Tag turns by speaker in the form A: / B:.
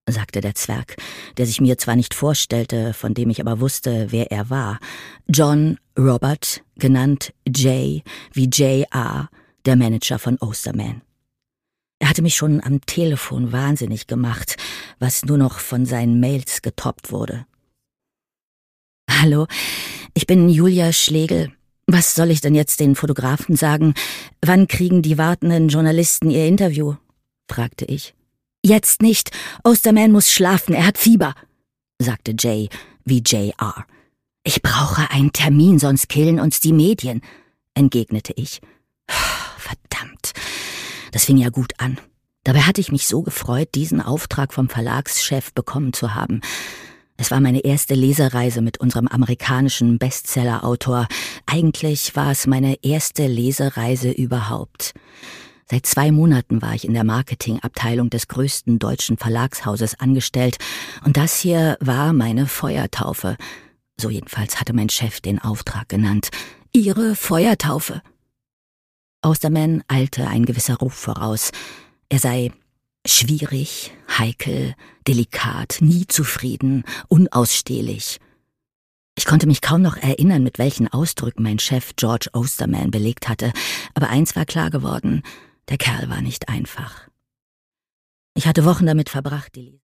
A: sagte der Zwerg, der sich mir zwar nicht vorstellte, von dem ich aber wusste, wer er war. John Robert, genannt Jay, wie J.R., der Manager von Osterman. Er hatte mich schon am Telefon wahnsinnig gemacht, was nur noch von seinen Mails getoppt wurde. »Hallo, ich bin Julia Schlegel. Was soll ich denn jetzt den Fotografen sagen? Wann kriegen die wartenden Journalisten ihr Interview?« fragte ich. »Jetzt nicht. Osterman muss schlafen, er hat Fieber«, sagte Jay wie J.R. »Ich brauche einen Termin, sonst killen uns die Medien«, entgegnete ich. Verdammt, das fing ja gut an. Dabei hatte ich mich so gefreut, diesen Auftrag vom Verlagschef bekommen zu haben. Es war meine erste Lesereise mit unserem amerikanischen Bestseller-Autor. Eigentlich war es meine erste Lesereise überhaupt. Seit 2 Monaten war ich in der Marketingabteilung des größten deutschen Verlagshauses angestellt und das hier war meine Feuertaufe. So jedenfalls hatte mein Chef den Auftrag genannt. »Ihre Feuertaufe«. Osterman eilte ein gewisser Ruf voraus. Er sei schwierig, heikel, delikat, nie zufrieden, unausstehlich. Ich konnte mich kaum noch erinnern, mit welchen Ausdrücken mein Chef George Osterman belegt hatte, aber eins war klar geworden: der Kerl war nicht einfach. Ich hatte Wochen damit verbracht, die